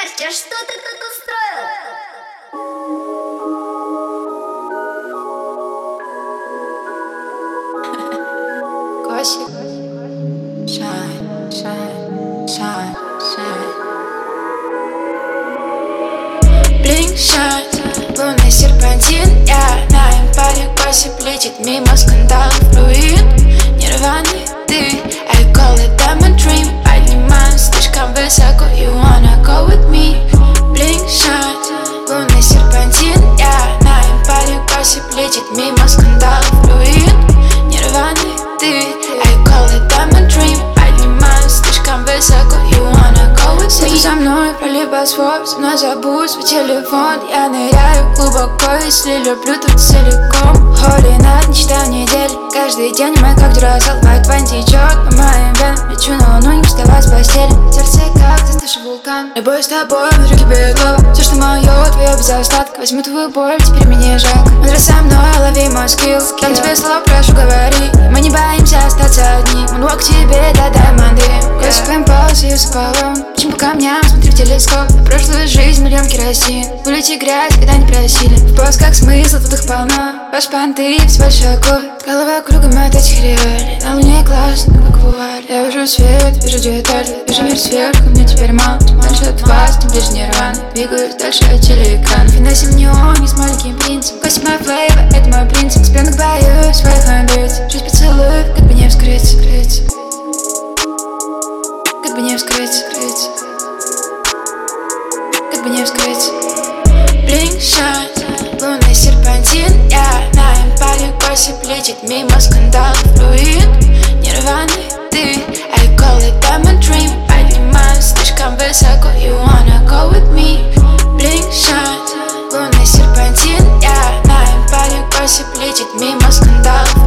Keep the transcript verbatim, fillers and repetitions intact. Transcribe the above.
Костя, что ты тут устроил? Костя, shine, shine, shine, shine. Blink, shine, лунный серпантин. Я на импале, Косип летит мимо скандалов, руин. Нирваны, ты, I call it diamond dream. Поднимаюсь слишком высоко, you wanna go with me. Blink, shine, лунный серпантин. Я на импале, Косип летит мимо скандалов, руин. Нирваны, ты, I call it diamond dream. Поднимаюсь слишком высоко, you wanna go with me. Сиди за мной, пролей Босфор, со мной забудь свой телефон. Я ныряю глубоко, если люблю, то целиком. Холи над ничто недели, каждый день мы как дюрасел. White wine течет по моим венам, лечу на луну, не вставать с постели. Сердце как застывший вулкан, любовь с тобой, внутри кипит лава. Все, что мое, твое без остатка. Возьму твою боль, теперь мне жалко. Мудро со мной, лови мой скилл. Там тебе слов, прошу, говори. Мы не боимся остаться одни. Moonwalk к тебе до даймонды. Косипаем полосы и спалом. Чем по камням, смотри в телескоп. На прошлую жизнь миллион керосин. Улети грязь, когда не просили. В поисках смысла, тут их полно. Ваш понты, всего шагов. Голова кругом от этих реалий. На луне классно, как вуаль. Я вижу свет, вижу детали. Вижу мир сверху, мне теперь мало. Чем дальше от вас, тем ближе нирвана. Двигаюсь дальше от телеэкрана. Финансим в неоне с маленьким принцем. Косип мой флейвор, это мой принцип. С пьяных боюсь своих амбиций. Жизнь поцелуев, как бы не вскрыть, скрыть. Как бы не вскрыть, скрыть. Как бы не вскрыть. Blink, shine, лунный серпантин. Я на импале, Косип летит мимо скандалов, руин. Нирваны, ты, I call it diamond dream. Поднимаюсь слишком высоко, you wanna go with me. Blink, shine, лунный серпантин. Я на импале, Косип летит мимо скандалов,